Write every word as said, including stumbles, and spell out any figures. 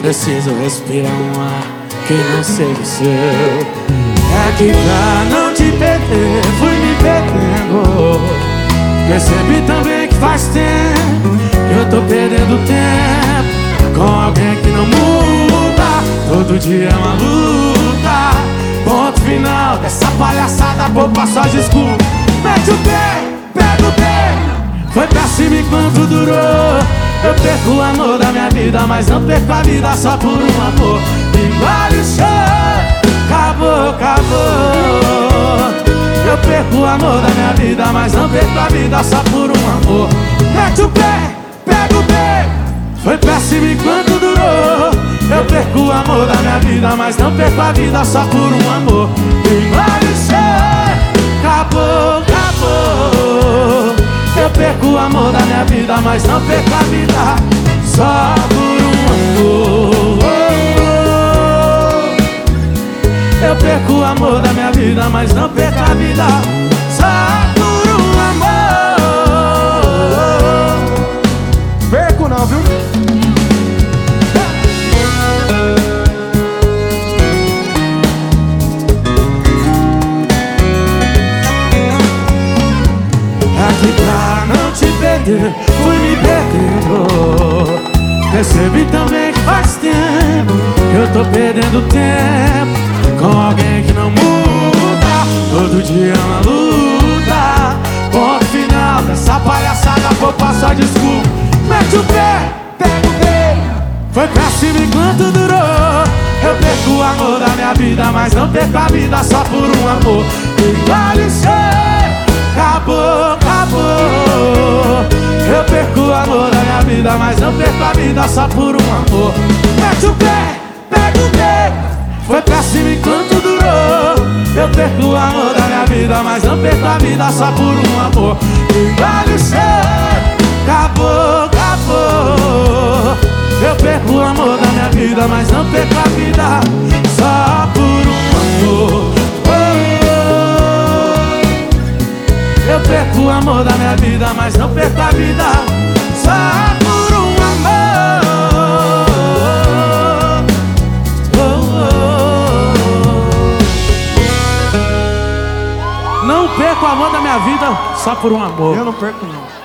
preciso respirar um ar que não seja o seu. É que pra não te perder fui me perdendo. Percebi também que faz tempo que eu tô perdendo tempo com alguém que não muda. Todo dia é uma luta. Ponto final dessa palhaçada, poupa só desculpa. Mete o pé, pega o pé. Foi péssimo enquanto durou. Eu perco o amor da minha vida, mas não perco a vida só por um amor. Engole o chão, acabou, acabou. Eu perco o amor da minha vida, mas não perco a vida só por um amor. Mete o pé, pega o pé. Foi péssimo enquanto durou. Eu perco o amor da minha vida, mas não perco a vida só por um amor. Engole o chão, acabou, acabou. Eu perco o amor da minha vida, mas não perco a vida só por um amor. Eu perco o amor da minha vida, mas não perco a vida só por um amor. Perco não, viu? Aqui pra não te perder, fui me perdendo. Percebi também que faz tempo que eu tô perdendo tempo com alguém que não muda. Todo dia é uma luta. Ponto final dessa palhaçada, vou passar desculpa. Mete o pé, pega o pé. Foi péssimo enquanto durou. Eu perco o amor da minha vida, mas não perco a vida só por um amor. Engole o chão, acabou, acabou. Eu perco o amor da minha vida, mas não perco a vida só por um amor. Mete o pé, pega o pé. Foi péssimo enquanto durou. Eu perco o amor da minha vida, mas não perco a vida só por um amor. Engole o chão, acabou, acabou. Eu perco o amor da minha vida, mas não perco a vida só por um amor. Eu perco o amor da minha vida, mas não perco a vida só por um amor. Não perco o amor da minha vida só por um amor. Eu não perco não.